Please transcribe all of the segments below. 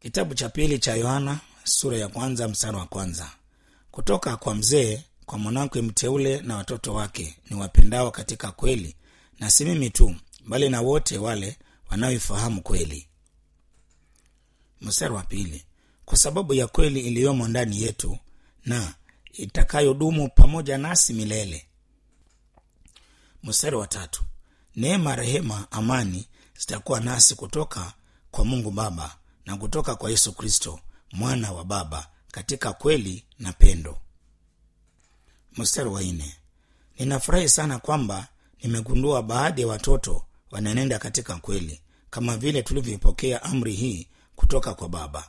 Kitabu cha pili cha Yohana sura ya 1 mstari wa 1. Kutoka kwa mzee, kwa mwanamke mteule na watoto wake ni wapendao katika kweli, na si mimi tu bali na wote wale wanaoifahamu kweli. Mstari wa 2. Kwa sababu ya kweli iliyomo ndani yetu na itakayodumu pamoja nasi milele. Mstari wa 3. Neema, rehema, amani zitakuwa nasi kutoka kwa Mungu Baba na kutoka kwa Yesu Kristo mwana wa Baba katika kweli na pendo. Mstari wa 4. Ninafurahi sana kwamba nimegundua baadhi ya watoto wananenda katika kweli kama vile tulivyoipokea amri hii kutoka kwa Baba.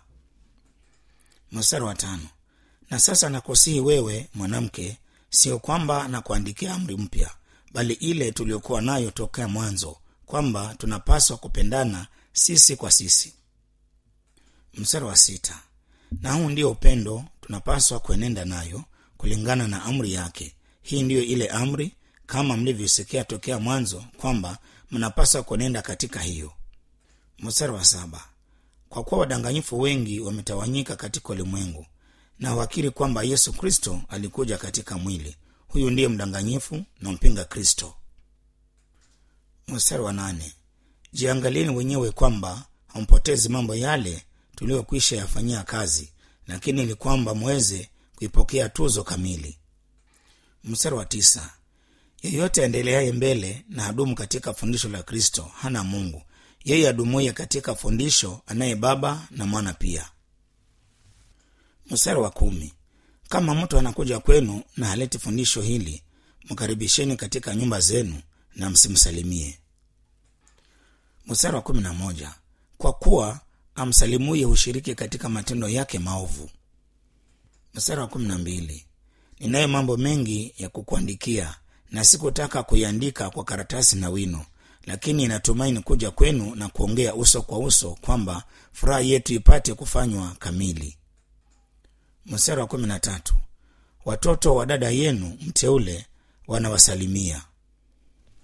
Mstari wa 5. Na sasa nakusihi wewe mwanamke, sio kwamba nakuandikia amri mpya, bali ile tuliyokuwa nayo tokea mwanzo, kwamba tunapaswa kupendana sisi kwa sisi. Mstari wa 6. Na huu ndio upendo tunapaswa kuenenda nayo kulingana na amri yake. Hii ndiyo ile amri, kama mlivyosikia tokea mwanzo, kwamba mnapaswa kuenenda katika hiyo. Mstari wa 7. Kwa kuwa wadanganyifu wengi wametawanyika katika ulimwengu, na wakiri kwamba Yesu Kristo alikuja katika mwili, huyu ndiye mdanganyifu na mpinga Kristo. Mstari wa 8. Jiangalieni wenyewe kwamba hampotezi mambo yale tuliyokwisha yafanyia kazi, lakini ni kwamba mweze kuipokea tuzo kamili. Mstari wa 9. Yeyote aendeleaye mbele na adumu katika fundisho la Kristo hana Mungu. Yeye adumuye katika fundisho anaye Baba na Mwana pia. Mstari wa 10. Kama mtu anakuja kwenu na haleti fundisho hili, mkaribisheni katika nyumba zenu na msimsalimie. Mstari wa 11. Kwa kuwa amsalimuye hushiriki katika matendo yake maovu. Mstari wa 12. Ninayo mambo mengi ya kukuandikia, na sikutaka kuiandika kwa karatasi na wino, lakini natumaini kuja kwenu na kuongea uso kwa uso, kwamba furaha yetu ipate kufanywa kamili. Mstari wa 13. Watoto wa dada yenu mteule wanawasalimia.